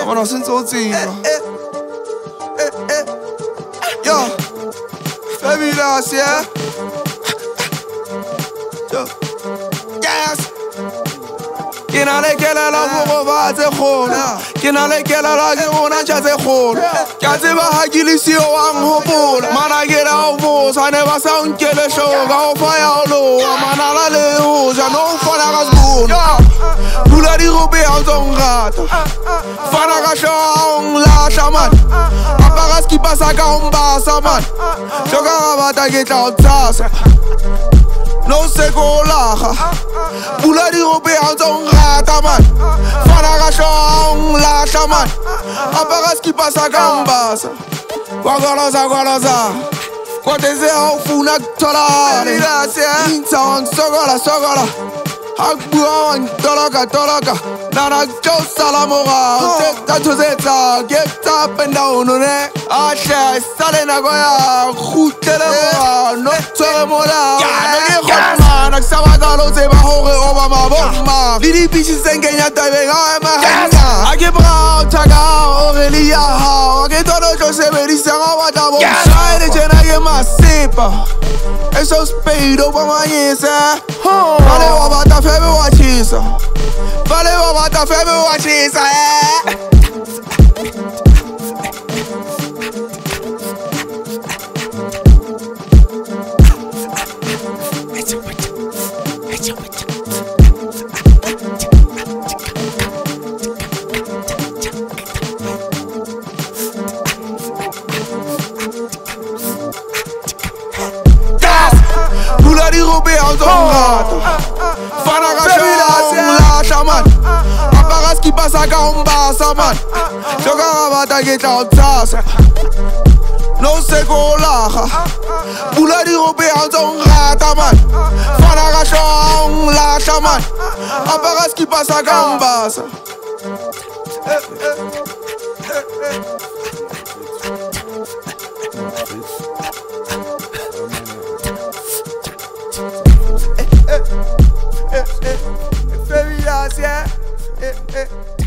Mana senzotsima. Yo, fabulous, yeah. Yo, yes. Kena le kela la go ba tse khona. Kena le kela la ke bona tsa tse khona. Ka tseba ha ke le sio wa nghopola. Mana ke la o bosa ne ba sa nkele shoga o fa ya lo. Mana la le o ja no fana ka zbuna. Pula di robe a tsongata. Fana ka shong la shaman. Apara ski pasa ka umbasa man. Shoga ba ta ke tla tsasa. No se colaja, pula di robe a tsongata man. Fana ka shong la shaman. Apara ski pasa ka umbasa. Gwagalaza Kwateze au funa kutolane Intawan sogola Hakbuan toloka Nana josa la mora Teta tozeta Get up and down Asha sale na goya Khutele mora Notore mora Nege khotma Naksabata lo zeba hore obama bomma Lidi bichi sengenya tabe Gawe mahanya Ake bra Taga Aurelia ha Ake todo jose Beri senga wata bom Shine jena ye masipa Eso speido pa manyisa Vale wabata febe wachisa Vale wabata febe wachisa Pula di robe a tsongata Fana ka shong la shaman Apara ski pasa ka umbasa man Shoga ga bata ke tla tsasa No se colaja Pula di robe a tsongata man Fana ka shong la shaman Apara ski pasa ka umbasa Fabulous, yeah.